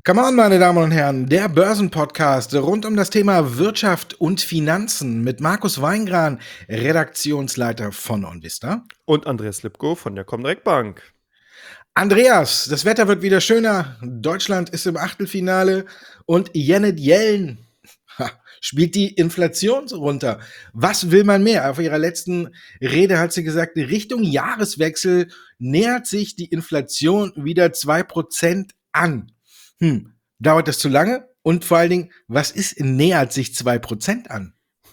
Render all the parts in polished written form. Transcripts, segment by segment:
Come on, meine Damen und Herren, der Börsenpodcast rund um das Thema Wirtschaft und Finanzen mit Markus Weingran, Redaktionsleiter von OnVista. Und Andreas Lipko von der Comdirect Bank. Andreas, das Wetter wird wieder schöner. Deutschland ist im Achtelfinale und Janet Yellen spielt die Inflation runter. Was will man mehr? Auf ihrer letzten Rede hat sie gesagt, Richtung Jahreswechsel nähert sich die Inflation wieder 2% an. Dauert das zu lange? Und vor allen Dingen, was ist nähert sich 2% an?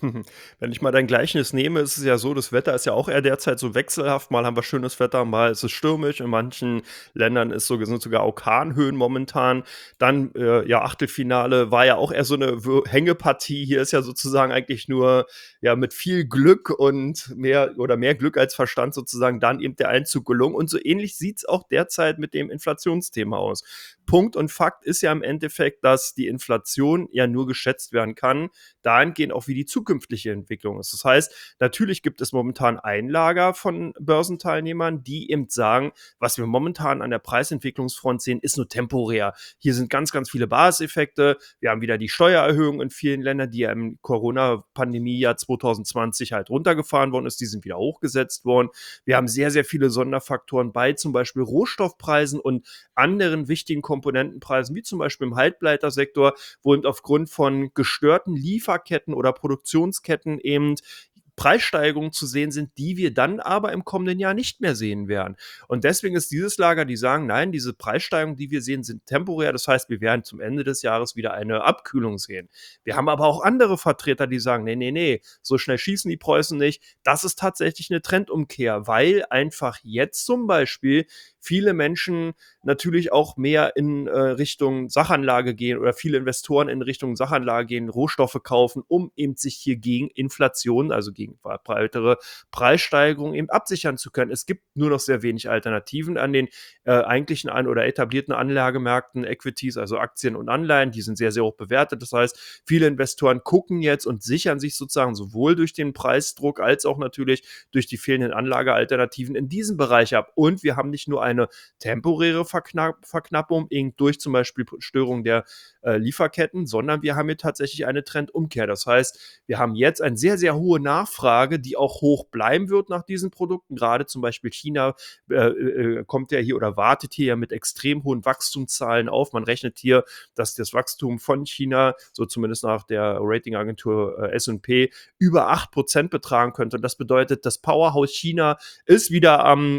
Wenn ich mal dein Gleichnis nehme, ist es ja so, das Wetter ist ja auch eher derzeit so wechselhaft. Mal haben wir schönes Wetter, mal ist es stürmisch. In manchen Ländern sind sogar Orkanhöhen momentan. Dann, Achtelfinale war ja auch eher so eine Hängepartie. Hier ist ja sozusagen eigentlich nur mit viel Glück und mehr Glück als Verstand sozusagen dann eben der Einzug gelungen. Und so ähnlich sieht es auch derzeit mit dem Inflationsthema aus. Punkt und Fakt ist ja im Endeffekt, dass die Inflation ja nur geschätzt werden kann, dahingehend auch wie die zukünftige Entwicklung ist. Das heißt, natürlich gibt es momentan ein Lager von Börsenteilnehmern, die eben sagen, was wir momentan an der Preisentwicklungsfront sehen, ist nur temporär. Hier sind ganz, ganz viele Basiseffekte. Wir haben wieder die Steuererhöhung in vielen Ländern, die ja im Corona-Pandemie-Jahr 2020 halt runtergefahren worden ist. Die sind wieder hochgesetzt worden. Wir haben sehr, sehr viele Sonderfaktoren bei zum Beispiel Rohstoffpreisen und anderen wichtigen Komponentenpreisen, wie zum Beispiel im Halbleitersektor, wo eben aufgrund von gestörten Lieferketten oder Produktionsketten eben Preissteigerungen zu sehen sind, die wir dann aber im kommenden Jahr nicht mehr sehen werden. Und deswegen ist dieses Lager, die sagen, nein, diese Preissteigerungen, die wir sehen, sind temporär. Das heißt, wir werden zum Ende des Jahres wieder eine Abkühlung sehen. Wir haben aber auch andere Vertreter, die sagen, nee, so schnell schießen die Preußen nicht. Das ist tatsächlich eine Trendumkehr, weil einfach jetzt zum Beispiel viele Menschen natürlich auch mehr in Richtung Sachanlage gehen oder viele Investoren in Richtung Sachanlage gehen, Rohstoffe kaufen, um eben sich hier gegen Inflation, also gegen weitere Preissteigerungen eben absichern zu können. Es gibt nur noch sehr wenig Alternativen an den eigentlichen oder etablierten Anlagemärkten, Equities, also Aktien und Anleihen, die sind sehr, sehr hoch bewertet. Das heißt, viele Investoren gucken jetzt und sichern sich sozusagen sowohl durch den Preisdruck als auch natürlich durch die fehlenden Anlagealternativen in diesem Bereich ab. Und wir haben nicht nur eine temporäre Verknappung durch zum Beispiel Störung der Lieferketten, sondern wir haben hier tatsächlich eine Trendumkehr. Das heißt, wir haben jetzt eine sehr, sehr hohe Nachfrage, die auch hoch bleiben wird nach diesen Produkten. Gerade zum Beispiel China kommt ja hier oder wartet hier ja mit extrem hohen Wachstumszahlen auf. Man rechnet hier, dass das Wachstum von China, so zumindest nach der Ratingagentur S&P, über 8% betragen könnte. Und das bedeutet, das Powerhouse China ist wieder am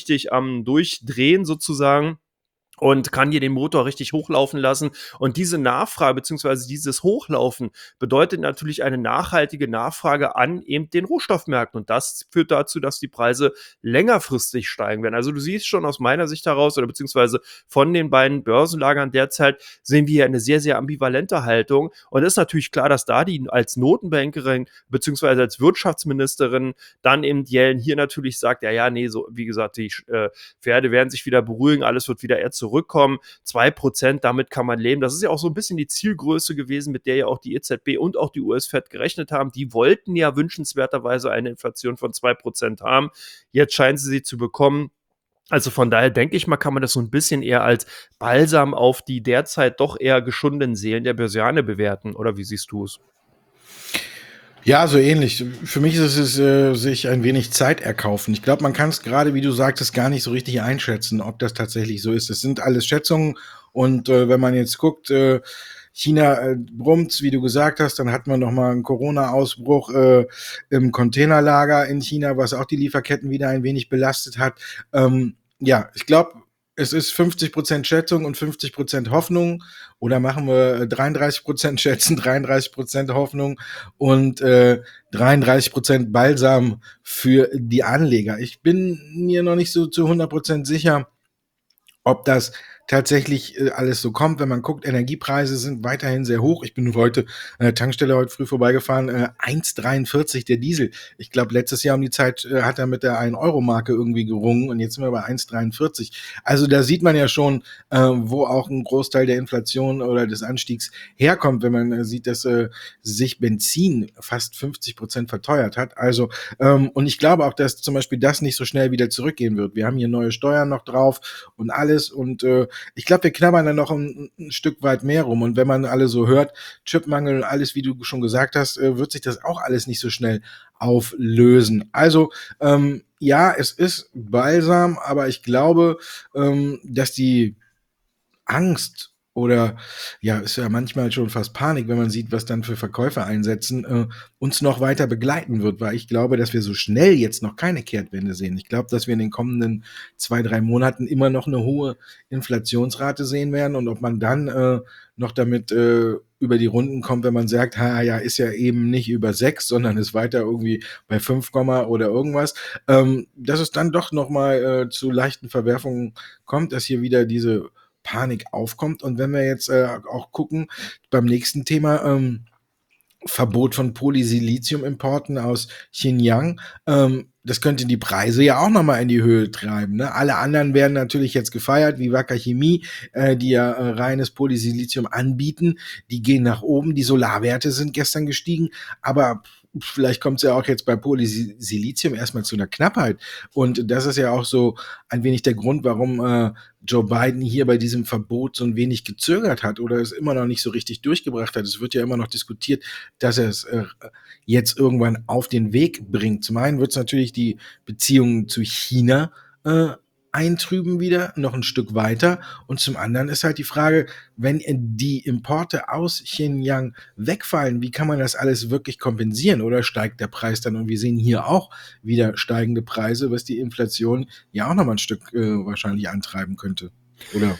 Durchdrehen sozusagen und kann hier den Motor richtig hochlaufen lassen. Und diese Nachfrage bzw. dieses Hochlaufen bedeutet natürlich eine nachhaltige Nachfrage an eben den Rohstoffmärkten. Und das führt dazu, dass die Preise längerfristig steigen werden. Also du siehst schon aus meiner Sicht heraus oder beziehungsweise von den beiden Börsenlagern derzeit sehen wir hier eine sehr, sehr ambivalente Haltung. Und es ist natürlich klar, dass da die als Notenbankerin beziehungsweise als Wirtschaftsministerin dann eben Yellen hier natürlich sagt, so wie gesagt, die Pferde werden sich wieder beruhigen, alles wird wieder eher zurückkommen. 2%, damit kann man leben. Das ist ja auch so ein bisschen die Zielgröße gewesen, mit der ja auch die EZB und auch die US-Fed gerechnet haben. Die wollten ja wünschenswerterweise eine Inflation von 2% haben. Jetzt scheinen sie zu bekommen. Also von daher denke ich mal, kann man das so ein bisschen eher als Balsam auf die derzeit doch eher geschundenen Seelen der Börsianer bewerten. Oder wie siehst du es? Ja, so ähnlich. Für mich ist es sich ein wenig Zeit erkaufen. Ich glaube, man kann es gerade, wie du sagtest, gar nicht so richtig einschätzen, ob das tatsächlich so ist. Es sind alles Schätzungen und wenn man jetzt guckt, China brummt, wie du gesagt hast, dann hat man noch mal einen Corona-Ausbruch im Containerlager in China, was auch die Lieferketten wieder ein wenig belastet hat. Ich glaube, es ist 50% Schätzung und 50% Hoffnung. Oder machen wir 33% Schätzen, 33% Hoffnung und 33% Balsam für die Anleger. Ich bin mir noch nicht so zu 100% sicher, ob das tatsächlich alles so kommt. Wenn man guckt, Energiepreise sind weiterhin sehr hoch. Ich bin heute an der Tankstelle heute früh vorbeigefahren, 1,43 der Diesel. Ich glaube, letztes Jahr um die Zeit hat er mit der 1-Euro-Marke irgendwie gerungen und jetzt sind wir bei 1,43. Also da sieht man ja schon, wo auch ein Großteil der Inflation oder des Anstiegs herkommt, wenn man sieht, dass sich Benzin fast 50% verteuert hat. Also und ich glaube auch, dass zum Beispiel das nicht so schnell wieder zurückgehen wird. Wir haben hier neue Steuern noch drauf und alles und ich glaube, wir knabbern da noch ein Stück weit mehr rum. Und wenn man alle so hört, Chipmangel und alles, wie du schon gesagt hast, wird sich das auch alles nicht so schnell auflösen. Also, ja, es ist Balsam, aber ich glaube, dass die Angst oder ja, ist ja manchmal schon fast Panik, wenn man sieht, was dann für Verkäufer einsetzen, uns noch weiter begleiten wird, weil ich glaube, dass wir so schnell jetzt noch keine Kehrtwende sehen. Ich glaube, dass wir in den kommenden 2, 3 Monaten immer noch eine hohe Inflationsrate sehen werden und ob man dann noch damit über die Runden kommt, wenn man sagt, ja, ist ja eben nicht über 6, sondern ist weiter irgendwie bei 5, oder irgendwas, dass es dann doch nochmal zu leichten Verwerfungen kommt, dass hier wieder diese Panik aufkommt. Und wenn wir jetzt auch gucken, beim nächsten Thema, Verbot von Polysilizium-Importen aus Xinjiang, das könnte die Preise ja auch nochmal in die Höhe treiben. Ne? Alle anderen werden natürlich jetzt gefeiert, wie Wacker Chemie, die ja reines Polysilizium anbieten. Die gehen nach oben, die Solarwerte sind gestern gestiegen, aber vielleicht kommt es ja auch jetzt bei Polysilizium erstmal zu einer Knappheit. Und das ist ja auch so ein wenig der Grund, warum Joe Biden hier bei diesem Verbot so ein wenig gezögert hat oder es immer noch nicht so richtig durchgebracht hat. Es wird ja immer noch diskutiert, dass er es jetzt irgendwann auf den Weg bringt. Zum einen wird es natürlich die Beziehungen zu China eintrüben wieder, noch ein Stück weiter. Und zum anderen ist halt die Frage, wenn die Importe aus Xinjiang wegfallen, wie kann man das alles wirklich kompensieren? Oder steigt der Preis dann? Und wir sehen hier auch wieder steigende Preise, was die Inflation ja auch nochmal ein Stück wahrscheinlich antreiben könnte. Oder?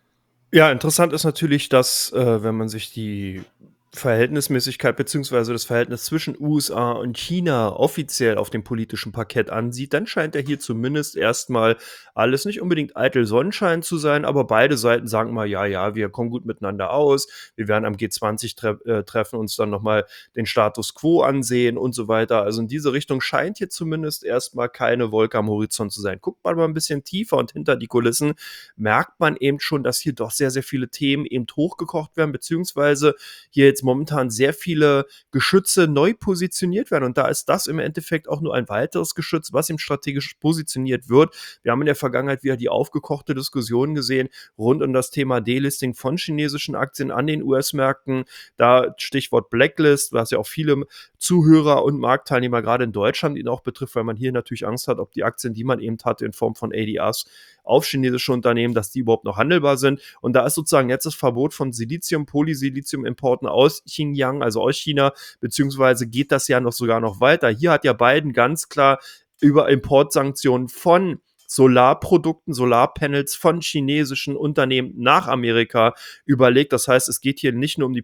Ja, interessant ist natürlich, dass, wenn man sich die Verhältnismäßigkeit beziehungsweise das Verhältnis zwischen USA und China offiziell auf dem politischen Parkett ansieht, dann scheint ja hier zumindest erstmal alles nicht unbedingt eitel Sonnenschein zu sein, aber beide Seiten sagen mal, ja, wir kommen gut miteinander aus, wir werden am G20-Treffen uns dann nochmal den Status quo ansehen und so weiter. Also in diese Richtung scheint hier zumindest erstmal keine Wolke am Horizont zu sein. Guckt man mal ein bisschen tiefer und hinter die Kulissen, merkt man eben schon, dass hier doch sehr, sehr viele Themen eben hochgekocht werden, beziehungsweise hier jetzt momentan sehr viele Geschütze neu positioniert werden. Und da ist das im Endeffekt auch nur ein weiteres Geschütz, was eben strategisch positioniert wird. Wir haben in der Vergangenheit wieder die aufgekochte Diskussion gesehen rund um das Thema Delisting von chinesischen Aktien an den US-Märkten. Da Stichwort Blacklist, was ja auch viele Zuhörer und Marktteilnehmer gerade in Deutschland ihn auch betrifft, weil man hier natürlich Angst hat, ob die Aktien, die man eben hatte in Form von ADRs auf chinesische Unternehmen, dass die überhaupt noch handelbar sind. Und da ist sozusagen jetzt das Verbot von Silizium, Polysilizium-Importen aus Xinjiang, also aus China, beziehungsweise geht das ja noch sogar noch weiter. Hier hat ja Biden ganz klar über Importsanktionen von Solarprodukten, Solarpanels von chinesischen Unternehmen nach Amerika überlegt. Das heißt, es geht hier nicht nur um die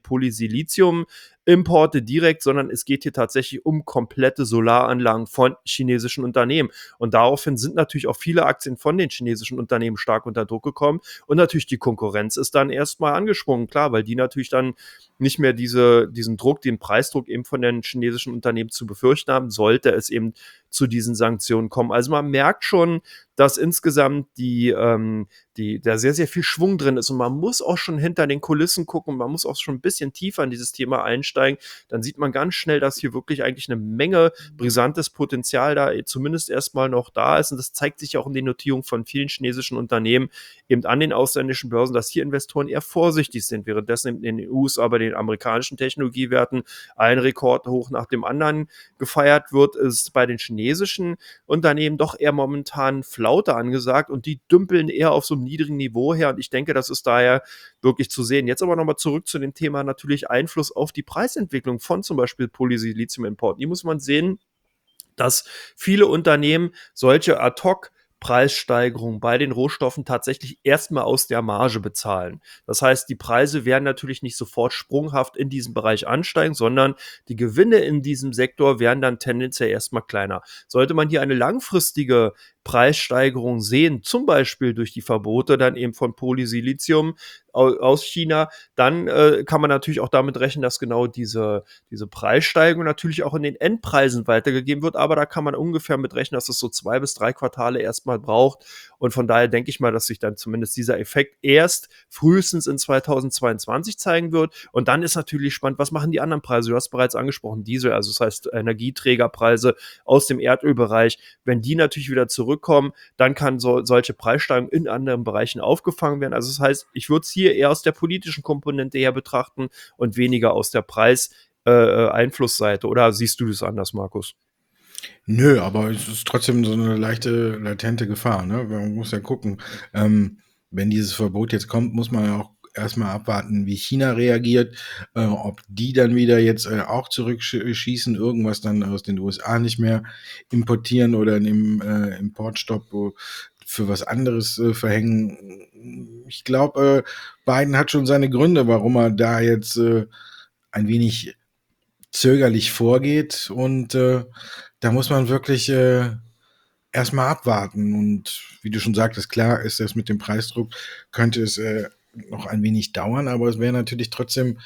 Polysilizium-Importe direkt, sondern es geht hier tatsächlich um komplette Solaranlagen von chinesischen Unternehmen. Und daraufhin sind natürlich auch viele Aktien von den chinesischen Unternehmen stark unter Druck gekommen. Und natürlich die Konkurrenz ist dann erstmal angesprungen, klar, weil die natürlich dann nicht mehr diesen Druck, den Preisdruck eben von den chinesischen Unternehmen zu befürchten haben, sollte es eben zu diesen Sanktionen kommen. Also man merkt schon, dass insgesamt da sehr, sehr viel Schwung drin ist und man muss auch schon hinter den Kulissen gucken, man muss auch schon ein bisschen tiefer in dieses Thema einsteigen, dann sieht man ganz schnell, dass hier wirklich eigentlich eine Menge brisantes Potenzial da zumindest erstmal noch da ist und das zeigt sich auch in den Notierungen von vielen chinesischen Unternehmen eben an den ausländischen Börsen, dass hier Investoren eher vorsichtig sind, währenddessen in den USA bei den amerikanischen Technologiewerten ein Rekord hoch nach dem anderen gefeiert wird, ist bei den chinesischen Unternehmen doch eher momentan Flaute angesagt und die dümpeln eher auf so einem niedrigen Niveau her und ich denke, das ist daher wirklich zu sehen. Jetzt aber nochmal zurück zu dem Thema natürlich Einfluss auf die Preisentwicklung von zum Beispiel Polysilizium-Importen. Hier muss man sehen, dass viele Unternehmen solche Ad-Hoc Preissteigerungen bei den Rohstoffen tatsächlich erstmal aus der Marge bezahlen. Das heißt, die Preise werden natürlich nicht sofort sprunghaft in diesem Bereich ansteigen, sondern die Gewinne in diesem Sektor werden dann tendenziell erstmal kleiner. Sollte man hier eine langfristige Preissteigerung sehen, zum Beispiel durch die Verbote dann eben von Polysilizium, aus China, dann kann man natürlich auch damit rechnen, dass genau diese Preissteigerung natürlich auch in den Endpreisen weitergegeben wird. Aber da kann man ungefähr mit rechnen, dass es so 2 bis 3 Quartale erstmal braucht. Und von daher denke ich mal, dass sich dann zumindest dieser Effekt erst frühestens in 2022 zeigen wird. Und dann ist natürlich spannend, was machen die anderen Preise? Du hast bereits angesprochen, Diesel, also das heißt Energieträgerpreise aus dem Erdölbereich. Wenn die natürlich wieder zurückkommen, dann kann solche Preissteigerungen in anderen Bereichen aufgefangen werden. Also das heißt, ich würde es hier eher aus der politischen Komponente her betrachten und weniger aus der Einflussseite. Oder siehst du das anders, Markus? Nö, aber es ist trotzdem so eine leichte latente Gefahr, ne? Man muss ja gucken, wenn dieses Verbot jetzt kommt, muss man ja auch erstmal abwarten, wie China reagiert, ob die dann wieder jetzt auch zurückschießen, irgendwas dann aus den USA nicht mehr importieren oder einen Importstopp für was anderes verhängen. Ich glaube, Biden hat schon seine Gründe, warum er da jetzt ein wenig zögerlich vorgeht, und da muss man wirklich erstmal abwarten. Und wie du schon sagtest, klar ist das mit dem Preisdruck, könnte es noch ein wenig dauern, aber es wäre natürlich trotzdem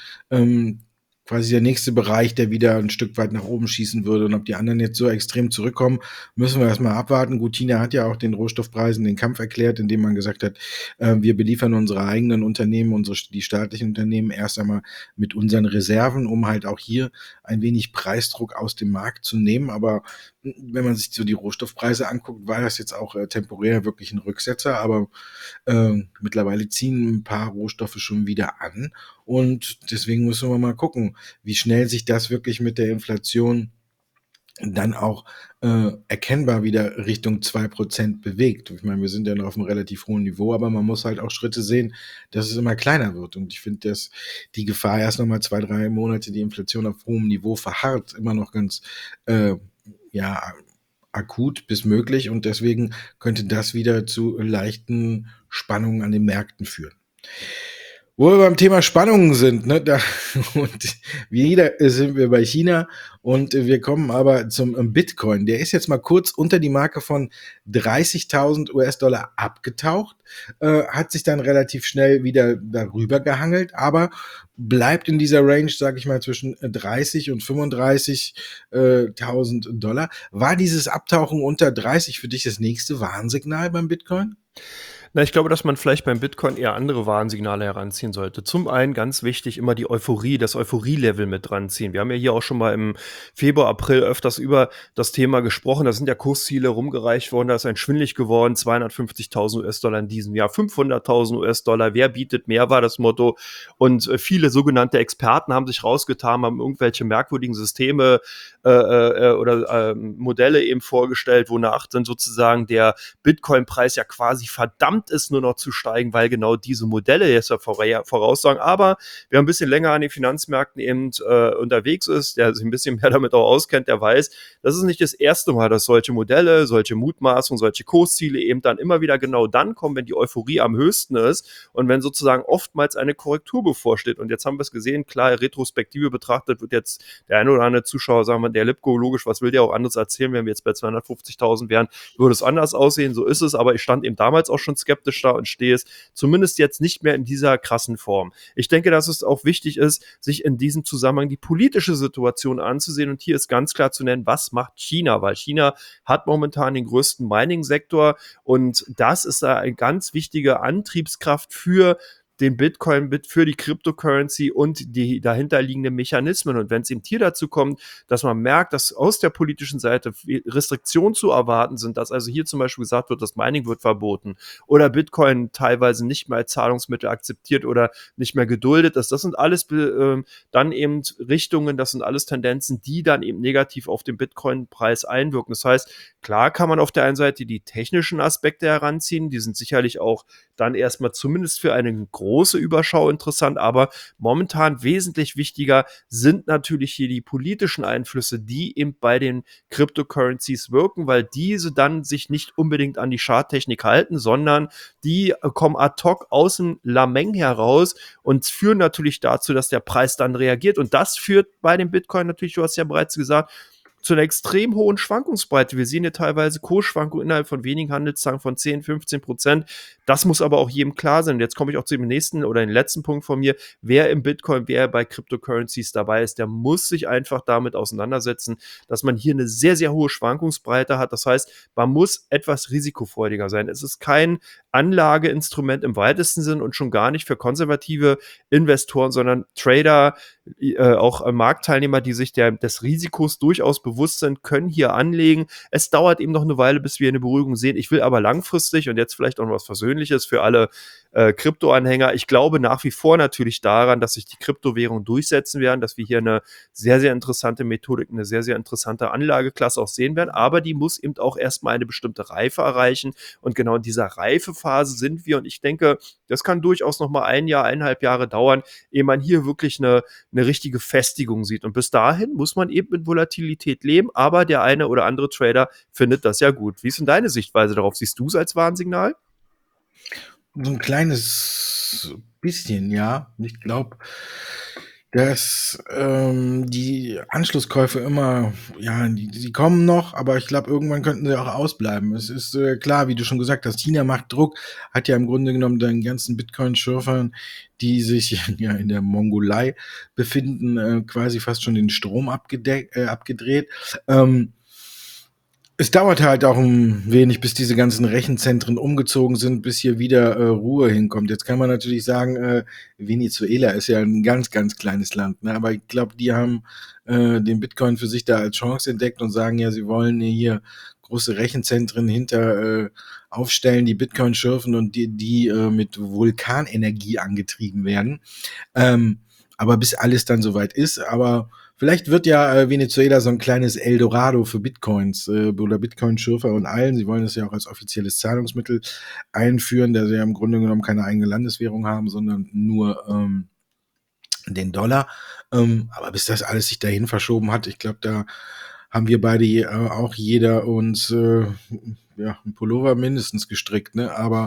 quasi der nächste Bereich, der wieder ein Stück weit nach oben schießen würde. Und ob die anderen jetzt so extrem zurückkommen, müssen wir erstmal abwarten. Gut, China hat ja auch den Rohstoffpreisen den Kampf erklärt, indem man gesagt hat, wir beliefern unsere eigenen Unternehmen, die staatlichen Unternehmen erst einmal mit unseren Reserven, um halt auch hier ein wenig Preisdruck aus dem Markt zu nehmen. Aber wenn man sich so die Rohstoffpreise anguckt, war das jetzt auch temporär wirklich ein Rücksetzer, aber mittlerweile ziehen ein paar Rohstoffe schon wieder an, und deswegen müssen wir mal gucken, wie schnell sich das wirklich mit der Inflation dann auch erkennbar wieder Richtung 2% bewegt. Ich meine, wir sind ja noch auf einem relativ hohen Niveau, aber man muss halt auch Schritte sehen, dass es immer kleiner wird. Und ich finde, dass die Gefahr erst nochmal 2, 3 Monate die Inflation auf hohem Niveau verharrt, immer noch ganz ja, akut bis möglich, und deswegen könnte das wieder zu leichten Spannungen an den Märkten führen. Wo wir beim Thema Spannungen sind, ne, und wieder sind wir bei China, und wir kommen aber zum Bitcoin. Der ist jetzt mal kurz unter die Marke von 30.000 US-Dollar abgetaucht, hat sich dann relativ schnell wieder darüber gehangelt, aber bleibt in dieser Range, sage ich mal, zwischen 30 und 35.000 Dollar. War dieses Abtauchen unter 30 für dich das nächste Warnsignal beim Bitcoin? Na, ich glaube, dass man vielleicht beim Bitcoin eher andere Warnsignale heranziehen sollte. Zum einen ganz wichtig, immer die Euphorie, das Euphorie-Level mit ranziehen. Wir haben ja hier auch schon mal im Februar, April öfters über das Thema gesprochen. Da sind ja Kursziele rumgereicht worden, da ist ein schwindelig geworden, 250.000 US-Dollar in diesem Jahr, 500.000 US-Dollar, wer bietet mehr, war das Motto. Und viele sogenannte Experten haben sich rausgetan, haben irgendwelche merkwürdigen Systeme oder Modelle eben vorgestellt, wonach dann sozusagen der Bitcoin-Preis ja quasi verdammt ist, nur noch zu steigen, weil genau diese Modelle jetzt ja voraussagen. Aber wer ein bisschen länger an den Finanzmärkten eben unterwegs ist, der sich ein bisschen mehr damit auch auskennt, der weiß, das ist nicht das erste Mal, dass solche Modelle, solche Mutmaßungen, solche Kursziele eben dann immer wieder genau dann kommen, wenn die Euphorie am höchsten ist und wenn sozusagen oftmals eine Korrektur bevorsteht. Und jetzt haben wir es gesehen, klar, Retrospektive betrachtet wird jetzt der eine oder andere Zuschauer sagen, der Lipko, logisch, was will der auch anderes erzählen, wenn wir jetzt bei 250.000 wären, würde es anders aussehen, so ist es, aber ich stand eben damals auch schon skeptisch da und stehe es zumindest jetzt nicht mehr in dieser krassen Form. Ich denke, dass es auch wichtig ist, sich in diesem Zusammenhang die politische Situation anzusehen, und hier ist ganz klar zu nennen, was macht China, weil China hat momentan den größten Mining-Sektor, und das ist eine ganz wichtige Antriebskraft für den Bitcoin, für die Cryptocurrency und die dahinterliegenden Mechanismen. Und wenn es eben hier dazu kommt, dass man merkt, dass aus der politischen Seite Restriktionen zu erwarten sind, dass also hier zum Beispiel gesagt wird, das Mining wird verboten oder Bitcoin teilweise nicht mehr als Zahlungsmittel akzeptiert oder nicht mehr geduldet ist, das sind alles dann eben Richtungen, das sind alles Tendenzen, die dann eben negativ auf den Bitcoin-Preis einwirken. Das heißt, klar kann man auf der einen Seite die technischen Aspekte heranziehen, die sind sicherlich auch dann erstmal zumindest für eine große Überschau interessant, aber momentan wesentlich wichtiger sind natürlich hier die politischen Einflüsse, die eben bei den Cryptocurrencies wirken, weil diese dann sich nicht unbedingt an die Charttechnik halten, sondern die kommen ad hoc aus dem Lameng heraus und führen natürlich dazu, dass der Preis dann reagiert, und das führt bei dem Bitcoin natürlich, du hast ja bereits gesagt, zu einer extrem hohen Schwankungsbreite. Wir sehen hier teilweise Kursschwankungen innerhalb von wenigen Handelstagen von 10-15%. Das muss aber auch jedem klar sein. Und jetzt komme ich auch zu dem nächsten oder den letzten Punkt von mir. Wer im Bitcoin, wer bei Cryptocurrencies dabei ist, der muss sich einfach damit auseinandersetzen, dass man hier eine sehr, sehr hohe Schwankungsbreite hat. Das heißt, man muss etwas risikofreudiger sein. Es ist kein Anlageinstrument im weitesten Sinn und schon gar nicht für konservative Investoren, sondern Trader, auch Marktteilnehmer, die sich des Risikos durchaus bewusst sind, können hier anlegen. Es dauert eben noch eine Weile, bis wir eine Beruhigung sehen. Ich will aber langfristig und jetzt vielleicht auch noch was Versöhnliches für alle Krypto-Anhänger. Ich glaube nach wie vor natürlich daran, dass sich die Kryptowährungen durchsetzen werden, dass wir hier eine sehr, sehr interessante Methodik, eine sehr, sehr interessante Anlageklasse auch sehen werden. Aber die muss eben auch erstmal eine bestimmte Reife erreichen. Und genau in dieser Reifephase sind wir. Und ich denke, das kann durchaus noch mal 1 Jahr, 1,5 Jahre dauern, ehe man hier wirklich eine richtige Festigung sieht. Und bis dahin muss man eben mit Volatilität leben. Aber der eine oder andere Trader findet das ja gut. Wie ist denn deine Sichtweise darauf? Siehst du es als Warnsignal? So ein kleines bisschen, ja. Ich glaube, dass die Anschlusskäufe immer, ja, die kommen noch, aber ich glaube, irgendwann könnten sie auch ausbleiben. Es ist klar, wie du schon gesagt hast, China macht Druck, hat ja im Grunde genommen den ganzen Bitcoin-Schürfern, die sich ja in der Mongolei befinden, quasi fast schon den Strom abgedreht. Es dauert halt auch ein wenig, bis diese ganzen Rechenzentren umgezogen sind, bis hier wieder Ruhe hinkommt. Jetzt kann man natürlich sagen, Venezuela ist ja ein ganz, ganz kleines Land, ne? Aber ich glaube, die haben den Bitcoin für sich da als Chance entdeckt und sagen ja, sie wollen hier große Rechenzentren hinter aufstellen, die Bitcoin schürfen und die mit Vulkanenergie angetrieben werden. Aber bis alles dann soweit ist, aber vielleicht wird ja Venezuela so ein kleines Eldorado für Bitcoins oder Bitcoin-Schürfer und allen. Sie wollen das ja auch als offizielles Zahlungsmittel einführen, da sie ja im Grunde genommen keine eigene Landeswährung haben, sondern nur den Dollar. Aber bis das alles sich dahin verschoben hat, ich glaube, da haben wir beide auch jeder uns ja, einen Pullover mindestens gestrickt, ne? Aber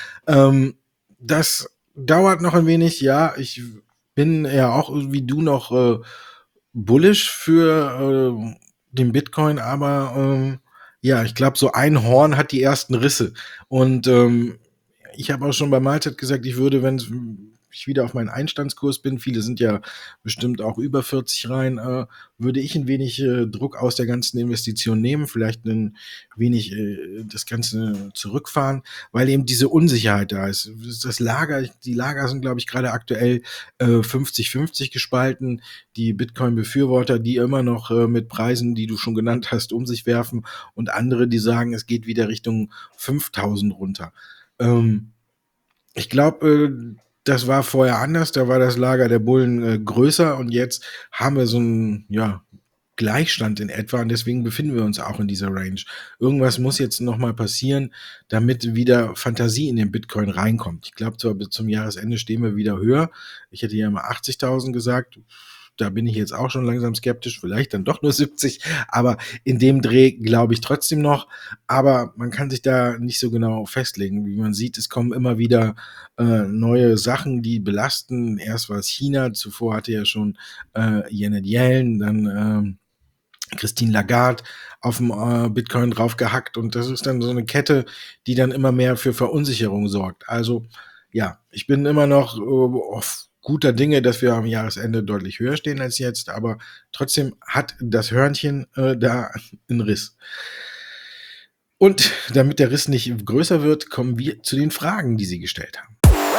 das dauert noch ein wenig, ja. Ich bin ja auch wie du noch bullish für den Bitcoin, aber ja, ich glaube, so ein Horn hat die ersten Risse. Und ich habe auch schon bei Mahlzeit gesagt, ich würde, wenn ich wieder auf meinen Einstandskurs bin, viele sind ja bestimmt auch über 40 rein, würde ich ein wenig Druck aus der ganzen Investition nehmen, vielleicht ein wenig das Ganze zurückfahren, weil eben diese Unsicherheit da ist. Die Lager sind, glaube ich, gerade aktuell 50-50 gespalten. Die Bitcoin-Befürworter, die immer noch mit Preisen, die du schon genannt hast, um sich werfen und andere, die sagen, es geht wieder Richtung 5.000 runter. Ich glaube, das war vorher anders, da war das Lager der Bullen größer und jetzt haben wir so einen Gleichstand in etwa und deswegen befinden wir uns auch in dieser Range. Irgendwas muss jetzt nochmal passieren, damit wieder Fantasie in den Bitcoin reinkommt. Ich glaube zwar, bis zum Jahresende stehen wir wieder höher. Ich hätte ja mal 80.000 gesagt. Da bin ich jetzt auch schon langsam skeptisch, vielleicht dann doch nur 70, aber in dem Dreh glaube ich trotzdem noch. Aber man kann sich da nicht so genau festlegen. Wie man sieht, es kommen immer wieder neue Sachen, die belasten. Erst war es China, zuvor hatte ja schon Janet Yellen, dann Christine Lagarde auf dem Bitcoin drauf gehackt und das ist dann so eine Kette, die dann immer mehr für Verunsicherung sorgt. Also ja, ich bin immer noch auf guter Dinge, dass wir am Jahresende deutlich höher stehen als jetzt, aber trotzdem hat das Hörnchen da einen Riss. Und damit der Riss nicht größer wird, kommen wir zu den Fragen, die Sie gestellt haben.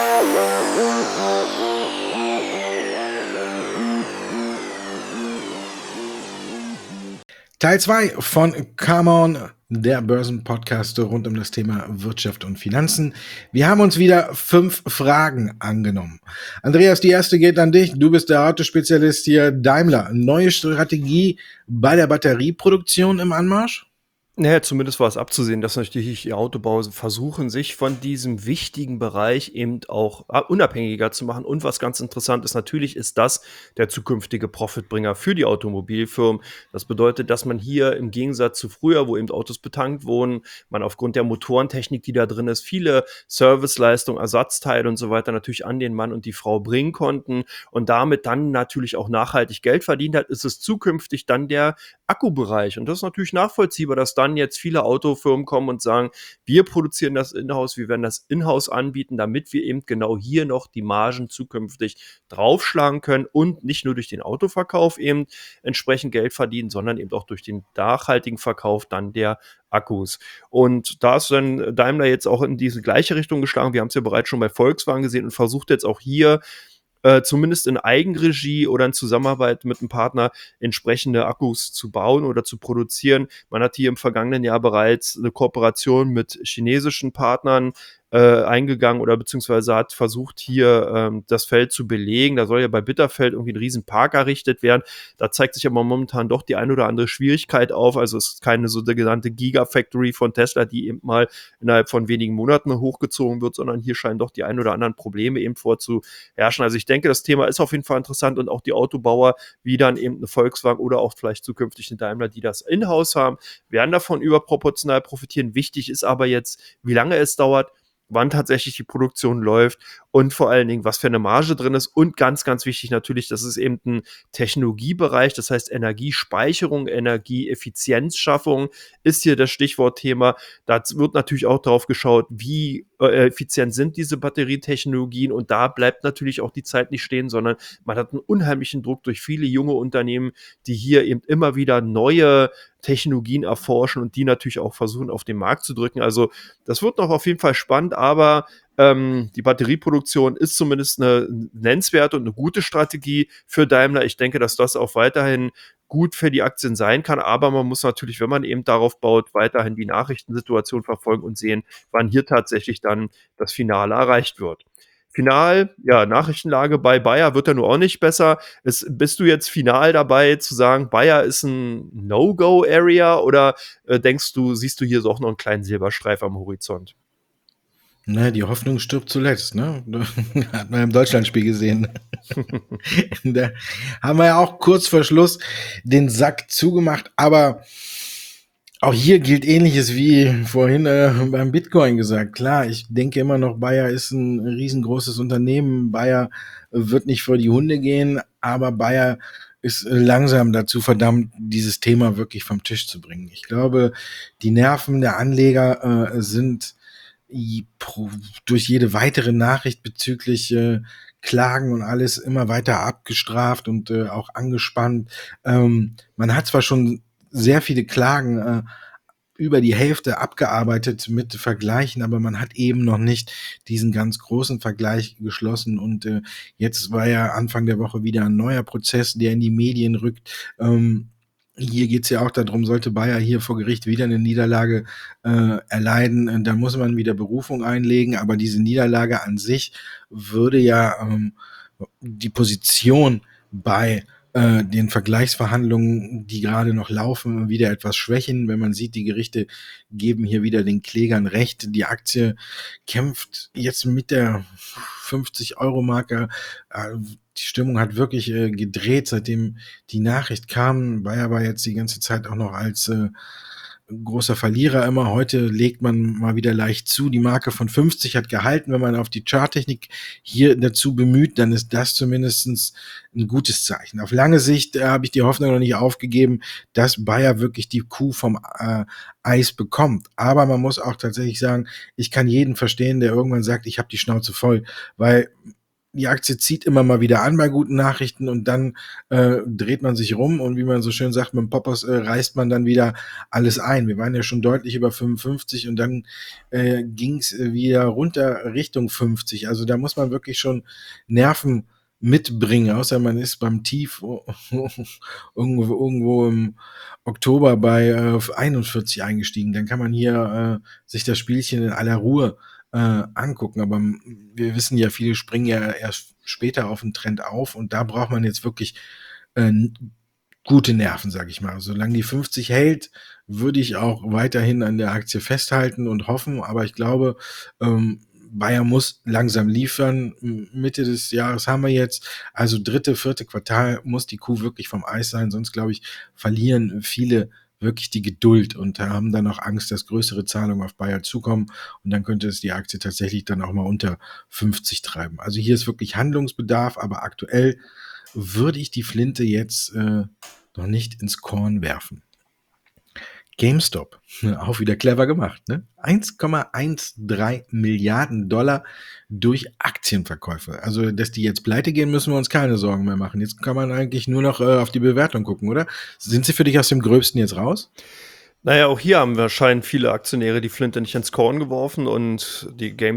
Teil 2 von Come On, der Börsenpodcast rund um das Thema Wirtschaft und Finanzen. Wir haben uns wieder 5 Fragen angenommen. Andreas, die erste geht an dich. Du bist der Autospezialist hier. Daimler, neue Strategie bei der Batterieproduktion im Anmarsch? Na ja, zumindest war es abzusehen, dass natürlich die Autobauer versuchen, sich von diesem wichtigen Bereich eben auch, unabhängiger zu machen. Und was ganz interessant ist, natürlich ist das der zukünftige Profitbringer für die Automobilfirmen. Das bedeutet, dass man hier im Gegensatz zu früher, wo eben Autos betankt wurden, man aufgrund der Motorentechnik, die da drin ist, viele Serviceleistungen, Ersatzteile und so weiter natürlich an den Mann und die Frau bringen konnten und damit dann natürlich auch nachhaltig Geld verdient hat, ist es zukünftig dann der Akkubereich. Und das ist natürlich nachvollziehbar, dass dann jetzt viele Autofirmen kommen und sagen, wir produzieren das in-house, wir werden das in-house anbieten, damit wir eben genau hier noch die Margen zukünftig draufschlagen können und nicht nur durch den Autoverkauf eben entsprechend Geld verdienen, sondern eben auch durch den nachhaltigen Verkauf dann der Akkus. Und da ist dann Daimler jetzt auch in diese gleiche Richtung geschlagen. Wir haben es ja bereits schon bei Volkswagen gesehen und versucht jetzt auch hier zumindest in Eigenregie oder in Zusammenarbeit mit einem Partner entsprechende Akkus zu bauen oder zu produzieren. Man hat hier im vergangenen Jahr bereits eine Kooperation mit chinesischen Partnern eingegangen oder beziehungsweise hat versucht, hier das Feld zu belegen. Da soll ja bei Bitterfeld irgendwie ein Riesenpark errichtet werden. Da zeigt sich aber momentan doch die ein oder andere Schwierigkeit auf. Also es ist keine so der genannte Gigafactory von Tesla, die eben mal innerhalb von wenigen Monaten hochgezogen wird, sondern hier scheinen doch die ein oder anderen Probleme eben vorzuherrschen. Also ich denke, das Thema ist auf jeden Fall interessant und auch die Autobauer, wie dann eben eine Volkswagen oder auch vielleicht zukünftig eine Daimler, die das in-house haben, werden davon überproportional profitieren. Wichtig ist aber jetzt, wie lange es dauert, wann tatsächlich die Produktion läuft und vor allen Dingen, was für eine Marge drin ist. Und ganz, ganz wichtig natürlich, das ist eben ein Technologiebereich, das heißt Energiespeicherung, Energieeffizienzschaffung ist hier das Stichwortthema. Da wird natürlich auch darauf geschaut, wie effizient sind diese Batterietechnologien und da bleibt natürlich auch die Zeit nicht stehen, sondern man hat einen unheimlichen Druck durch viele junge Unternehmen, die hier eben immer wieder neue Technologien erforschen und die natürlich auch versuchen, auf den Markt zu drücken. Also das wird noch auf jeden Fall spannend, aber die Batterieproduktion ist zumindest eine nennenswerte und eine gute Strategie für Daimler. Ich denke, dass das auch weiterhin gut für die Aktien sein kann, aber man muss natürlich, wenn man eben darauf baut, weiterhin die Nachrichtensituation verfolgen und sehen, wann hier tatsächlich dann das Finale erreicht wird. Final, ja, Nachrichtenlage bei Bayer wird ja nur auch nicht besser. Bist du jetzt final dabei zu sagen, Bayer ist ein No-Go-Area oder denkst du, siehst du hier so auch noch einen kleinen Silberstreif am Horizont? Ne, die Hoffnung stirbt zuletzt, ne? Hat man im Deutschlandspiel gesehen. Da haben wir ja auch kurz vor Schluss den Sack zugemacht, aber auch hier gilt Ähnliches wie vorhin beim Bitcoin gesagt. Klar, ich denke immer noch, Bayer ist ein riesengroßes Unternehmen. Bayer wird nicht vor die Hunde gehen, aber Bayer ist langsam dazu verdammt, dieses Thema wirklich vom Tisch zu bringen. Ich glaube, die Nerven der Anleger sind durch jede weitere Nachricht bezüglich Klagen und alles immer weiter abgestraft und auch angespannt. Man hat zwar schon sehr viele Klagen über die Hälfte abgearbeitet mit Vergleichen, aber man hat eben noch nicht diesen ganz großen Vergleich geschlossen. Und jetzt war ja Anfang der Woche wieder ein neuer Prozess, der in die Medien rückt. Hier geht's ja auch darum, sollte Bayer hier vor Gericht wieder eine Niederlage erleiden, da muss man wieder Berufung einlegen, aber diese Niederlage an sich würde ja die Position bei den Vergleichsverhandlungen, die gerade noch laufen, wieder etwas schwächen. Wenn man sieht, die Gerichte geben hier wieder den Klägern Recht. Die Aktie kämpft jetzt mit der 50-Euro-Marke. Die Stimmung hat wirklich gedreht, seitdem die Nachricht kam. Bayer war jetzt die ganze Zeit auch noch als großer Verlierer immer. Heute legt man mal wieder leicht zu. Die Marke von 50 hat gehalten. Wenn man auf die Charttechnik hier dazu bemüht, dann ist das zumindestens ein gutes Zeichen. Auf lange Sicht habe ich die Hoffnung noch nicht aufgegeben, dass Bayer wirklich die Kuh vom Eis bekommt. Aber man muss auch tatsächlich sagen, ich kann jeden verstehen, der irgendwann sagt, ich habe die Schnauze voll, weil die Aktie zieht immer mal wieder an bei guten Nachrichten und dann dreht man sich rum und wie man so schön sagt, mit dem Poppers reißt man dann wieder alles ein. Wir waren ja schon deutlich über 55 und dann ging es wieder runter Richtung 50. Also da muss man wirklich schon Nerven mitbringen, außer man ist beim Tief irgendwo im Oktober bei 41 eingestiegen. Dann kann man hier sich das Spielchen in aller Ruhe angucken. Aber wir wissen ja, viele springen ja erst später auf den Trend auf und da braucht man jetzt wirklich äh, gute Nerven, sage ich mal. Solange die 50 hält, würde ich auch weiterhin an der Aktie festhalten und hoffen, aber ich glaube, Bayer muss langsam liefern. Mitte des Jahres haben wir jetzt, also dritte, vierte Quartal muss die Kuh wirklich vom Eis sein, sonst glaube ich, verlieren viele wirklich die Geduld und haben dann auch Angst, dass größere Zahlungen auf Bayer zukommen und dann könnte es die Aktie tatsächlich dann auch mal unter 50 treiben. Also hier ist wirklich Handlungsbedarf, aber aktuell würde ich die Flinte jetzt noch nicht ins Korn werfen. GameStop, auch wieder clever gemacht, ne? 1,13 Milliarden Dollar durch Aktienverkäufe. Also, dass die jetzt pleite gehen, müssen wir uns keine Sorgen mehr machen. Jetzt kann man eigentlich nur noch auf die Bewertung gucken, oder? Sind sie für dich aus dem Gröbsten jetzt raus? Naja, auch hier haben wahrscheinlich viele Aktionäre die Flinte nicht ins Korn geworfen und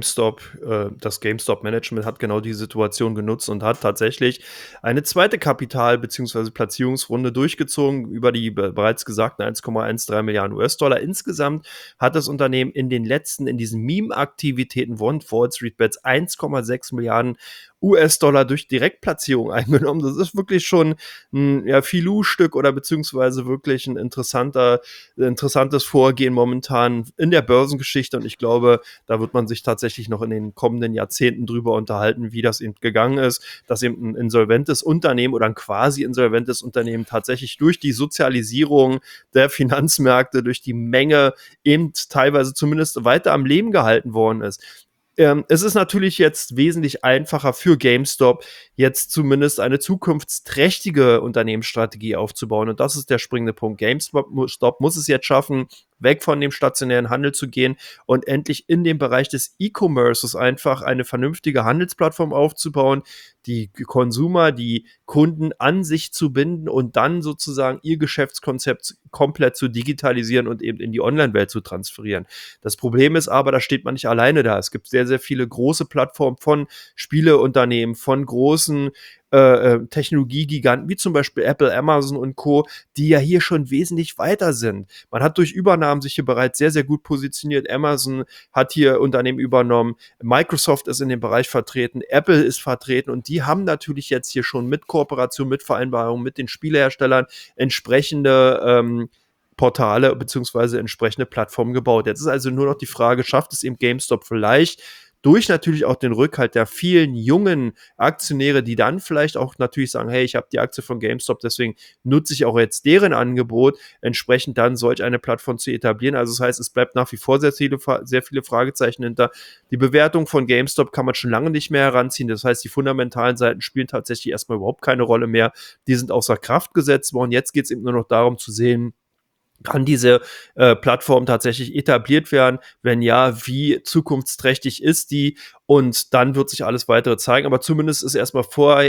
das GameStop-Management hat genau die Situation genutzt und hat tatsächlich eine zweite Kapital- bzw. Platzierungsrunde durchgezogen über die bereits gesagten 1,13 Milliarden US-Dollar. Insgesamt hat das Unternehmen in diesen Meme-Aktivitäten von Wall Street Bets 1,6 Milliarden US-Dollar durch Direktplatzierung eingenommen. Das ist wirklich schon ein Filou-Stück oder beziehungsweise wirklich ein interessantes Vorgehen momentan in der Börsengeschichte und ich glaube, da wird man sich tatsächlich noch in den kommenden Jahrzehnten drüber unterhalten, wie das eben gegangen ist, dass eben ein insolventes Unternehmen oder ein quasi insolventes Unternehmen tatsächlich durch die Sozialisierung der Finanzmärkte, durch die Menge eben teilweise zumindest weiter am Leben gehalten worden ist. Es ist natürlich jetzt wesentlich einfacher für GameStop, jetzt zumindest eine zukunftsträchtige Unternehmensstrategie aufzubauen. Und das ist der springende Punkt. GameStop muss es jetzt schaffen, weg von dem stationären Handel zu gehen und endlich in dem Bereich des E-Commerces einfach eine vernünftige Handelsplattform aufzubauen, die Consumer, die Kunden an sich zu binden und dann sozusagen ihr Geschäftskonzept komplett zu digitalisieren und eben in die Online-Welt zu transferieren. Das Problem ist aber, da steht man nicht alleine da. Es gibt sehr, sehr viele große Plattformen von Spieleunternehmen, von großen Technologiegiganten wie zum Beispiel Apple, Amazon und Co., die ja hier schon wesentlich weiter sind. Man hat durch Übernahmen sich hier bereits sehr, sehr gut positioniert. Amazon hat hier Unternehmen übernommen, Microsoft ist in dem Bereich vertreten, Apple ist vertreten und die haben natürlich jetzt hier schon mit Kooperation, mit Vereinbarungen mit den Spieleherstellern entsprechende Portale beziehungsweise entsprechende Plattformen gebaut. Jetzt ist also nur noch die Frage, schafft es eben GameStop vielleicht durch natürlich auch den Rückhalt der vielen jungen Aktionäre, die dann vielleicht auch natürlich sagen, hey, ich habe die Aktie von GameStop, deswegen nutze ich auch jetzt deren Angebot, entsprechend dann solch eine Plattform zu etablieren. Also das heißt, es bleibt nach wie vor sehr viele Fragezeichen hinter. Die Bewertung von GameStop kann man schon lange nicht mehr heranziehen. Das heißt, die fundamentalen Seiten spielen tatsächlich erstmal überhaupt keine Rolle mehr. Die sind außer Kraft gesetzt worden. Jetzt geht es eben nur noch darum zu sehen, kann diese Plattform tatsächlich etabliert werden? Wenn ja, wie zukunftsträchtig ist die? Und dann wird sich alles weitere zeigen. Aber zumindest ist erstmal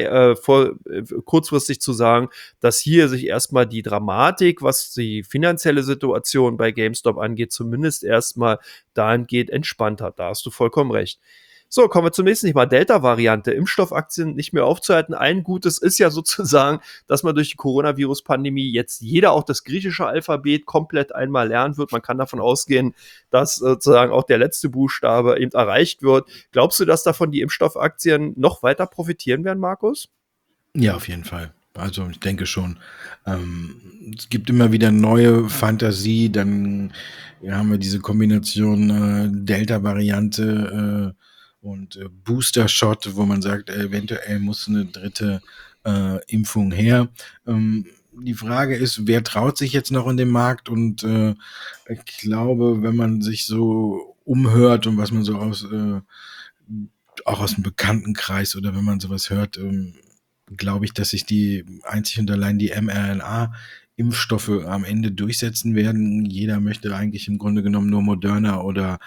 kurzfristig zu sagen, dass hier sich erstmal die Dramatik, was die finanzielle Situation bei GameStop angeht, zumindest erstmal dahingehend entspannt hat. Da hast du vollkommen recht. So, kommen wir zum nächsten Thema. Delta-Variante. Impfstoffaktien nicht mehr aufzuhalten. Ein Gutes ist ja sozusagen, dass man durch die Coronavirus-Pandemie jetzt jeder auch das griechische Alphabet komplett einmal lernen wird. Man kann davon ausgehen, dass sozusagen auch der letzte Buchstabe eben erreicht wird. Glaubst du, dass davon die Impfstoffaktien noch weiter profitieren werden, Markus? Ja, auf jeden Fall. Also ich denke schon. Es gibt immer wieder neue Fantasie, dann haben wir diese Kombination Delta-Variante und Booster-Shot, wo man sagt, eventuell muss eine dritte Impfung her. Die Frage ist, wer traut sich jetzt noch in den Markt? Und ich glaube, wenn man sich so umhört und was man so auch aus dem Bekanntenkreis oder wenn man sowas hört, glaube ich, dass sich die einzig und allein die mRNA-Impfstoffe am Ende durchsetzen werden. Jeder möchte eigentlich im Grunde genommen nur Moderna oder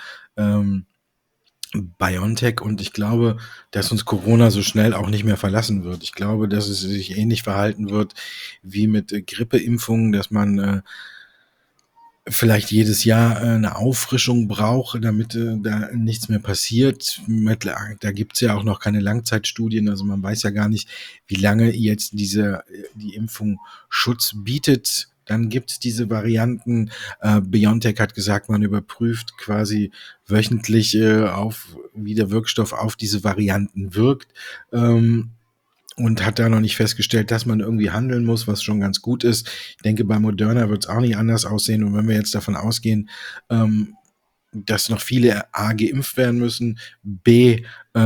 BioNTech und ich glaube, dass uns Corona so schnell auch nicht mehr verlassen wird. Ich glaube, dass es sich ähnlich verhalten wird wie mit Grippeimpfungen, dass man vielleicht jedes Jahr eine Auffrischung braucht, damit da nichts mehr passiert. Da gibt's ja auch noch keine Langzeitstudien, also man weiß ja gar nicht, wie lange jetzt die Impfung Schutz bietet. Dann gibt's diese Varianten. BioNTech hat gesagt, man überprüft quasi wöchentlich wie der Wirkstoff auf diese Varianten wirkt. und hat da noch nicht festgestellt, dass man irgendwie handeln muss, was schon ganz gut ist. Ich denke, bei Moderna wird es auch nicht anders aussehen. Und wenn wir jetzt davon ausgehen, dass noch viele A geimpft werden müssen, B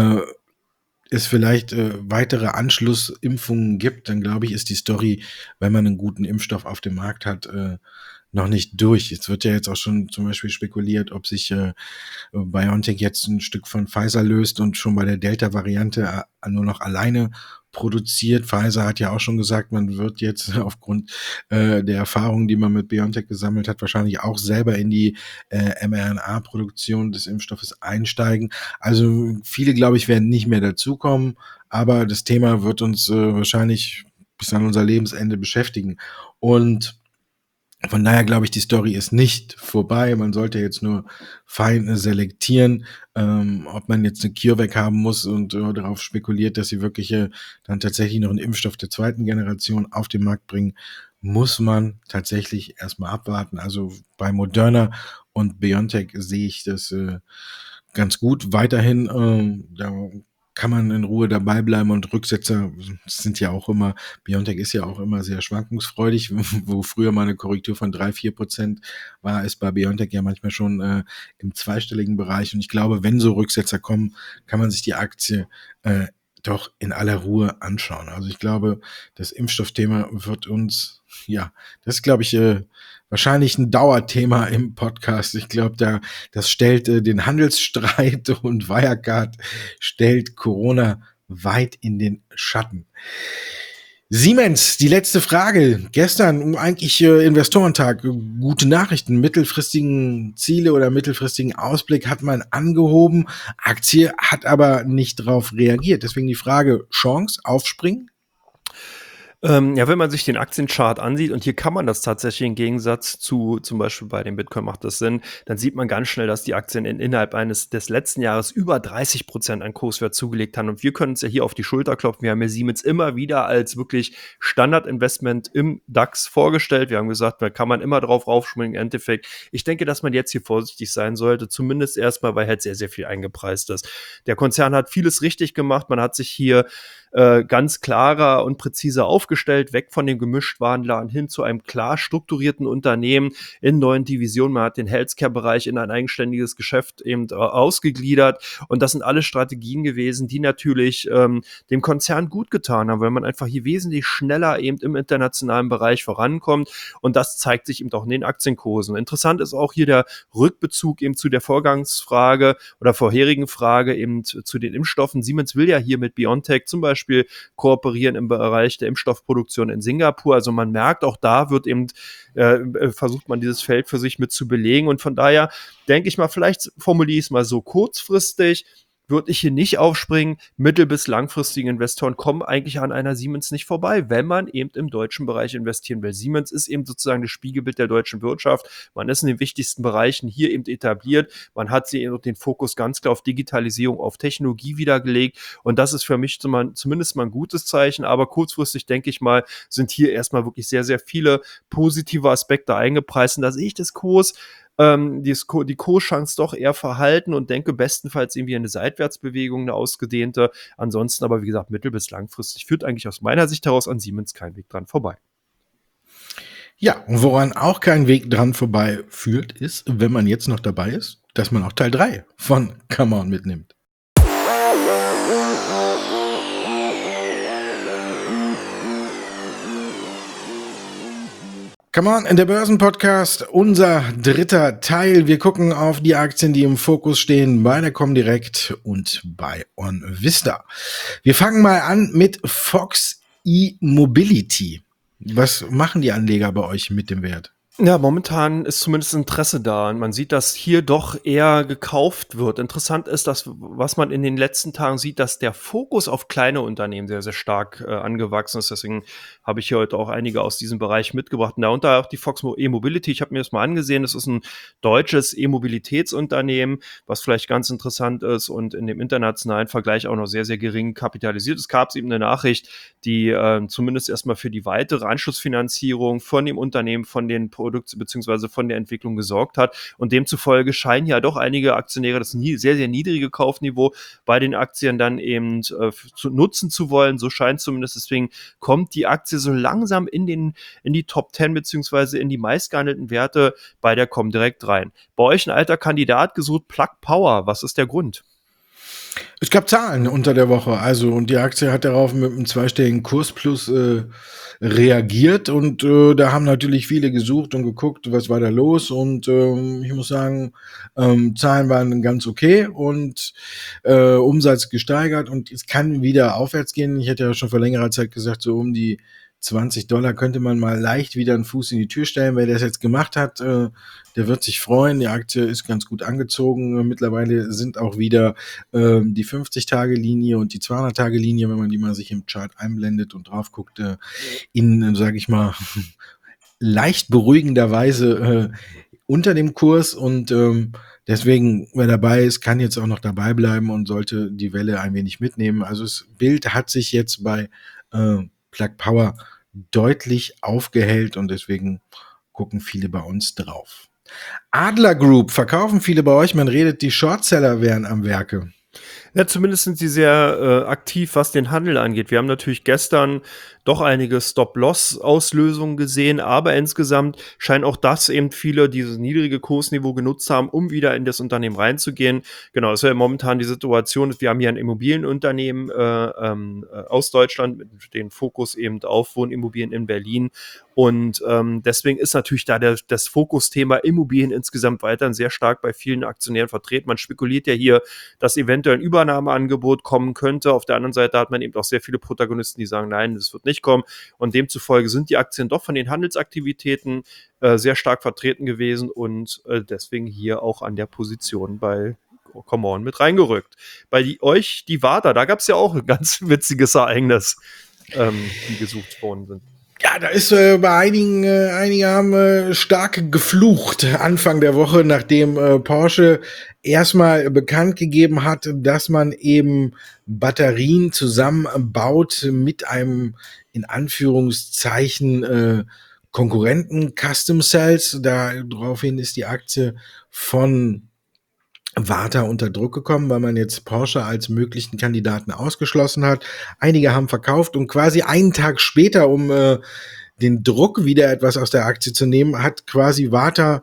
es vielleicht weitere Anschlussimpfungen gibt, dann glaube ich, ist die Story, wenn man einen guten Impfstoff auf dem Markt hat, noch nicht durch. Es wird ja jetzt auch schon zum Beispiel spekuliert, ob sich BioNTech jetzt ein Stück von Pfizer löst und schon bei der Delta-Variante nur noch alleine produziert. Pfizer hat ja auch schon gesagt, man wird jetzt aufgrund der Erfahrungen, die man mit BioNTech gesammelt hat, wahrscheinlich auch selber in die mRNA-Produktion des Impfstoffes einsteigen. Also viele, glaube ich, werden nicht mehr dazukommen, aber das Thema wird uns wahrscheinlich bis an unser Lebensende beschäftigen. Und von daher glaube ich, die Story ist nicht vorbei. Man sollte jetzt nur fein selektieren, ob man jetzt eine CureVac haben muss und darauf spekuliert, dass sie wirklich dann tatsächlich noch einen Impfstoff der zweiten Generation auf den Markt bringen, muss man tatsächlich erstmal abwarten. Also bei Moderna und BioNTech sehe ich das ganz gut. Weiterhin, da kann man in Ruhe dabei bleiben und Rücksetzer sind ja auch immer, BioNTech ist ja auch immer sehr schwankungsfreudig, wo früher mal eine Korrektur von 3-4% war, ist bei BioNTech ja manchmal schon im zweistelligen Bereich. Und ich glaube, wenn so Rücksetzer kommen, kann man sich die Aktie doch in aller Ruhe anschauen. Also ich glaube, das Impfstoffthema wird uns, ja, das ist, glaube ich, wahrscheinlich ein Dauerthema im Podcast. Ich glaube, das stellt den Handelsstreit und Wirecard stellt Corona weit in den Schatten. Siemens, die letzte Frage. Gestern eigentlich Investorentag. Gute Nachrichten. Mittelfristigen Ziele oder mittelfristigen Ausblick hat man angehoben. Aktie hat aber nicht darauf reagiert. Deswegen die Frage, Chance, aufspringen? Ja, wenn man sich den Aktienchart ansieht, und hier kann man das tatsächlich im Gegensatz zu zum Beispiel bei dem Bitcoin macht das Sinn, dann sieht man ganz schnell, dass die Aktien innerhalb des letzten Jahres über 30% an Kurswert zugelegt haben. Und wir können uns ja hier auf die Schulter klopfen. Wir haben ja Siemens immer wieder als wirklich Standardinvestment im DAX vorgestellt. Wir haben gesagt, da kann man immer drauf raufspringen im Endeffekt. Ich denke, dass man jetzt hier vorsichtig sein sollte, zumindest erstmal, weil halt sehr, sehr viel eingepreist ist. Der Konzern hat vieles richtig gemacht. Man hat sich hier ganz klarer und präziser aufgestellt, weg von dem Gemischtwarenladen hin zu einem klar strukturierten Unternehmen in neuen Divisionen. Man hat den Healthcare-Bereich in ein eigenständiges Geschäft eben ausgegliedert, und das sind alle Strategien gewesen, die natürlich dem Konzern gut getan haben, weil man einfach hier wesentlich schneller eben im internationalen Bereich vorankommt, und das zeigt sich eben auch in den Aktienkursen. Interessant ist auch hier der Rückbezug eben zu der Vorgangsfrage oder vorherigen Frage eben zu den Impfstoffen. Siemens will ja hier mit BioNTech zum Beispiel kooperieren im Bereich der Impfstoffproduktion in Singapur. Also man merkt, auch da wird eben versucht man dieses Feld für sich mit zu belegen, und von daher denke ich mal, vielleicht formuliere ich es mal so: kurzfristig würde ich hier nicht aufspringen. Mittel- bis langfristige Investoren kommen eigentlich an einer Siemens nicht vorbei, wenn man eben im deutschen Bereich investieren will. Siemens ist eben sozusagen das Spiegelbild der deutschen Wirtschaft. Man ist in den wichtigsten Bereichen hier eben etabliert. Man hat sie den Fokus ganz klar auf Digitalisierung, auf Technologie wiedergelegt. Und das ist für mich zumindest mal ein gutes Zeichen. Aber kurzfristig, denke ich mal, sind hier erstmal wirklich sehr, sehr viele positive Aspekte eingepreist. Und da sehe ich das die Kurschance doch eher verhalten und denke bestenfalls irgendwie eine Seitwärtsbewegung, eine ausgedehnte. Ansonsten aber, wie gesagt, mittel- bis langfristig führt eigentlich aus meiner Sicht heraus an Siemens kein Weg dran vorbei. Ja, und woran auch kein Weg dran vorbei führt, ist, wenn man jetzt noch dabei ist, dass man auch Teil 3 von Come On mitnimmt. Come On, in der Börsenpodcast, unser dritter Teil. Wir gucken auf die Aktien, die im Fokus stehen bei der Comdirect und bei OnVista. Wir fangen mal an mit Fox E-Mobility. Was machen die Anleger bei euch mit dem Wert? Ja, momentan ist zumindest Interesse da, und man sieht, dass hier doch eher gekauft wird. Interessant ist, dass, was man in den letzten Tagen sieht, dass der Fokus auf kleine Unternehmen sehr, sehr stark angewachsen ist. Deswegen habe ich hier heute auch einige aus diesem Bereich mitgebracht. Und darunter auch die Fox E-Mobility. Ich habe mir das mal angesehen. Das ist ein deutsches E-Mobilitätsunternehmen, was vielleicht ganz interessant ist und in dem internationalen Vergleich auch noch sehr, sehr gering kapitalisiert. Es gab eben eine Nachricht, die zumindest erstmal für die weitere Anschlussfinanzierung von dem Unternehmen, von den Produkts beziehungsweise von der Entwicklung gesorgt hat. Und demzufolge scheinen ja doch einige Aktionäre das sehr, sehr niedrige Kaufniveau bei den Aktien dann eben nutzen zu wollen. So scheint zumindest. Deswegen kommt die Aktie so langsam in die Top 10 beziehungsweise in die meistgehandelten Werte bei der Comdirect rein. Bei euch ein alter Kandidat gesucht, Plug Power. Was ist der Grund? Es gab Zahlen unter der Woche, also und die Aktie hat darauf mit einem zweistelligen Kursplus reagiert und da haben natürlich viele gesucht und geguckt, was war da los und ich muss sagen, Zahlen waren ganz okay und Umsatz gesteigert und es kann wieder aufwärts gehen. Ich hätte ja schon vor längerer Zeit gesagt, so um die $20 könnte man mal leicht wieder einen Fuß in die Tür stellen. Wer das jetzt gemacht hat, der wird sich freuen. Die Aktie ist ganz gut angezogen. Mittlerweile sind auch wieder die 50-Tage-Linie und die 200-Tage-Linie, wenn man die mal sich im Chart einblendet und drauf guckt, in, sage ich mal, leicht beruhigender Weise unter dem Kurs und deswegen, wer dabei ist, kann jetzt auch noch dabei bleiben und sollte die Welle ein wenig mitnehmen. Also das Bild hat sich jetzt bei Plug Power deutlich aufgehellt und deswegen gucken viele bei uns drauf. Adler Group, verkaufen viele bei euch? Man redet, die Shortseller wären am Werke. Ja, zumindest sind sie sehr aktiv, was den Handel angeht. Wir haben natürlich gestern doch einige Stop-Loss-Auslösungen gesehen, aber insgesamt scheint auch das eben viele dieses niedrige Kursniveau genutzt haben, um wieder in das Unternehmen reinzugehen. Genau, das ist ja momentan die Situation, wir haben hier ein Immobilienunternehmen aus Deutschland mit dem Fokus eben auf Wohnimmobilien in Berlin. Und deswegen ist natürlich da das Fokusthema Immobilien insgesamt weiterhin sehr stark bei vielen Aktionären vertreten. Man spekuliert ja hier, dass eventuell ein Übernahmeangebot kommen könnte. Auf der anderen Seite hat man eben auch sehr viele Protagonisten, die sagen, nein, das wird nicht kommen. Und demzufolge sind die Aktien doch von den Handelsaktivitäten sehr stark vertreten gewesen und deswegen hier auch an der Position bei Come On mit reingerückt. Bei euch, die Warta, da gab es ja auch ein ganz witziges Ereignis, die gesucht worden sind. Ja, da ist bei einige haben stark geflucht Anfang der Woche, nachdem Porsche erstmal bekannt gegeben hat, dass man eben Batterien zusammenbaut mit einem in Anführungszeichen Konkurrenten Custom Cells. Daraufhin ist die Aktie von Warta unter Druck gekommen, weil man jetzt Porsche als möglichen Kandidaten ausgeschlossen hat. Einige haben verkauft und quasi einen Tag später, um den Druck wieder etwas aus der Aktie zu nehmen, hat quasi Warta,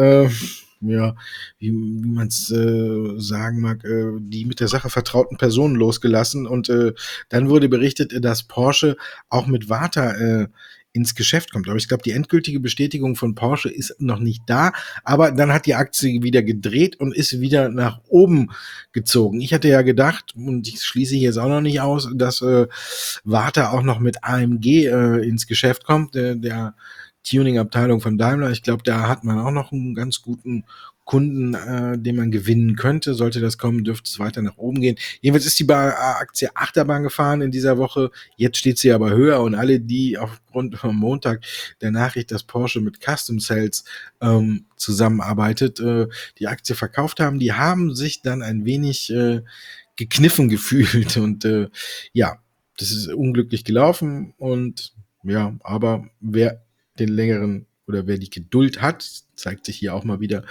ja, wie man es sagen mag, die mit der Sache vertrauten Personen losgelassen und dann wurde berichtet, dass Porsche auch mit Warta ins Geschäft kommt. Aber ich glaube, die endgültige Bestätigung von Porsche ist noch nicht da. Aber dann hat die Aktie wieder gedreht und ist wieder nach oben gezogen. Ich hatte ja gedacht, und ich schließe jetzt auch noch nicht aus, dass Warta auch noch mit AMG ins Geschäft kommt, der Tuning-Abteilung von Daimler. Ich glaube, da hat man auch noch einen ganz guten Kunden, den man gewinnen könnte. Sollte das kommen, dürfte es weiter nach oben gehen. Jedenfalls ist die Aktie Achterbahn gefahren in dieser Woche. Jetzt steht sie aber höher und alle, die aufgrund vom Montag der Nachricht, dass Porsche mit Custom Cells zusammenarbeitet, die Aktie verkauft haben, die haben sich dann ein wenig gekniffen gefühlt und ja, das ist unglücklich gelaufen und ja, aber wer den längeren oder wer die Geduld hat, zeigt sich hier auch mal wieder,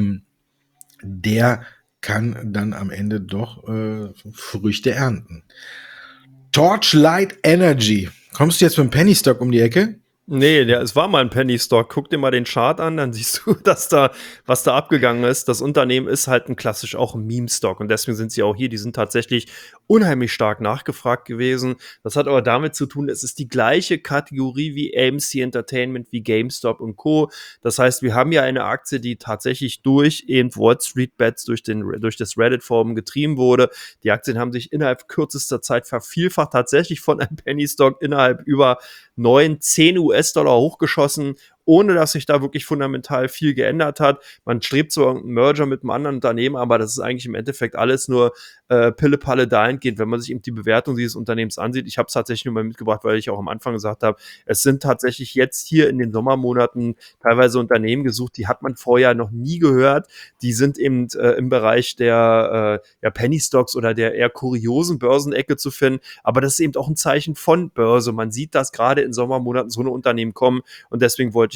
der kann dann am Ende doch Früchte ernten. Torchlight Energy. Kommst du jetzt mit dem Penny Stock um die Ecke? Nee, es war mal ein Penny Stock. Guck dir mal den Chart an, dann siehst du, was da abgegangen ist. Das Unternehmen ist halt klassisch auch ein Meme-Stock und deswegen sind sie auch hier. Die sind tatsächlich unheimlich stark nachgefragt gewesen. Das hat aber damit zu tun, es ist die gleiche Kategorie wie AMC Entertainment, wie GameStop und Co. Das heißt, wir haben ja eine Aktie, die tatsächlich durch eben Wall Street Bets, durch das Reddit-Forum getrieben wurde. Die Aktien haben sich innerhalb kürzester Zeit vervielfacht, tatsächlich von einem Penny Stock innerhalb über 10 US-Dollar hochgeschossen, ohne dass sich da wirklich fundamental viel geändert hat. Man strebt zwar einen Merger mit einem anderen Unternehmen, aber das ist eigentlich im Endeffekt alles nur Pille-Palle dahingehend, wenn man sich eben die Bewertung dieses Unternehmens ansieht. Ich habe es tatsächlich nur mal mitgebracht, weil ich auch am Anfang gesagt habe, es sind tatsächlich jetzt hier in den Sommermonaten teilweise Unternehmen gesucht, die hat man vorher noch nie gehört. Die sind eben im Bereich der Penny Stocks oder der eher kuriosen Börsenecke zu finden, aber das ist eben auch ein Zeichen von Börse. Man sieht, dass gerade in Sommermonaten so eine Unternehmen kommen und deswegen wollte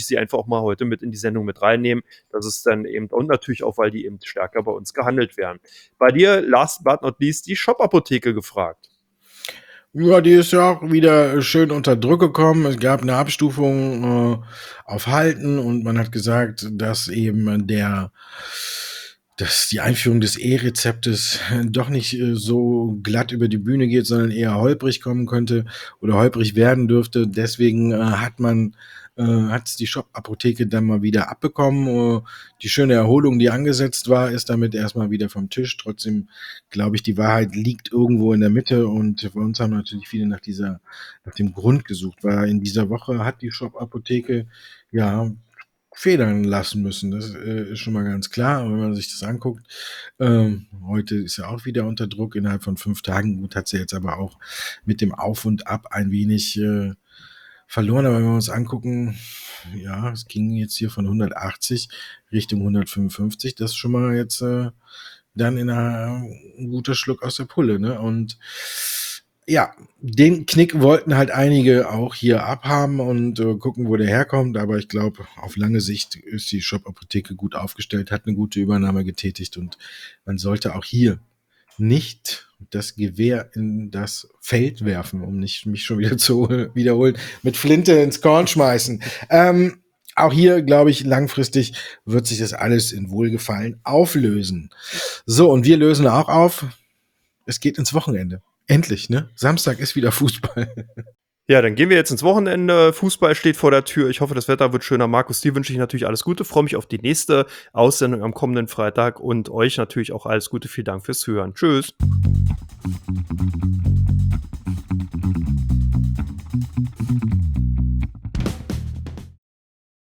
ich sie einfach auch mal heute mit in die Sendung mit reinnehmen. Das ist dann eben und natürlich auch, weil die eben stärker bei uns gehandelt werden. Bei dir, last but not least, die Shop-Apotheke gefragt. Ja, die ist ja auch wieder schön unter Druck gekommen. Es gab eine Abstufung auf Halten und man hat gesagt, dass eben dass die Einführung des E-Rezeptes doch nicht so glatt über die Bühne geht, sondern eher holprig kommen könnte oder holprig werden dürfte. Deswegen hat die Shop-Apotheke dann mal wieder abbekommen. Die schöne Erholung, die angesetzt war, ist damit erstmal wieder vom Tisch. Trotzdem glaube ich, die Wahrheit liegt irgendwo in der Mitte und für uns haben natürlich viele nach dem Grund gesucht, weil in dieser Woche hat die Shop-Apotheke ja federn lassen müssen. Das ist schon mal ganz klar. Und wenn man sich das anguckt, heute ist ja auch wieder unter Druck innerhalb von 5 Tagen. Gut, hat sie jetzt aber auch mit dem Auf und Ab ein wenig verloren. Aber wenn wir uns angucken, ja, es ging jetzt hier von 180 Richtung 155. Das ist schon mal jetzt dann ein guter Schluck aus der Pulle, ne? Und ja, den Knick wollten halt einige auch hier abhaben und gucken, wo der herkommt. Aber ich glaube, auf lange Sicht ist die Shop-Apotheke gut aufgestellt, hat eine gute Übernahme getätigt und man sollte auch hier nicht das Gewehr in das Feld werfen, um nicht mich schon wieder zu wiederholen, mit Flinte ins Korn schmeißen. Auch hier, glaube ich, langfristig wird sich das alles in Wohlgefallen auflösen. So, und wir lösen auch auf. Es geht ins Wochenende. Endlich, ne? Samstag ist wieder Fußball. Ja, dann gehen wir jetzt ins Wochenende. Fußball steht vor der Tür. Ich hoffe, das Wetter wird schöner. Markus, dir wünsche ich natürlich alles Gute. Freue mich auf die nächste Aussendung am kommenden Freitag und euch natürlich auch alles Gute. Vielen Dank fürs Hören. Tschüss.